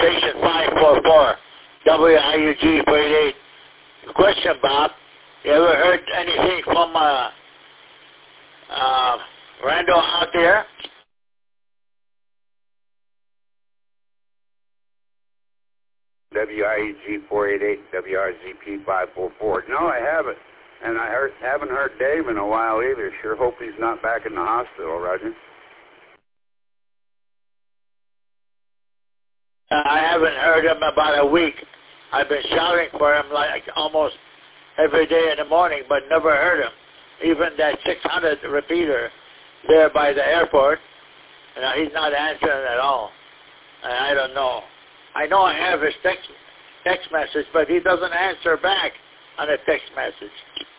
station 544, WIUG 48. Question, Bob. You ever heard anything from Randall out there? WIEG 488, WRZP 544. No, I haven't. And I haven't heard Dave in a while either. Sure hope he's not back in the hospital, Roger. I haven't heard him about a week. I've been shouting for him like almost every day in the morning, but never heard him. Even that 600 repeater there by the airport, he's not answering at all. And I don't know. I know I have his text message, but he doesn't answer back on a text message.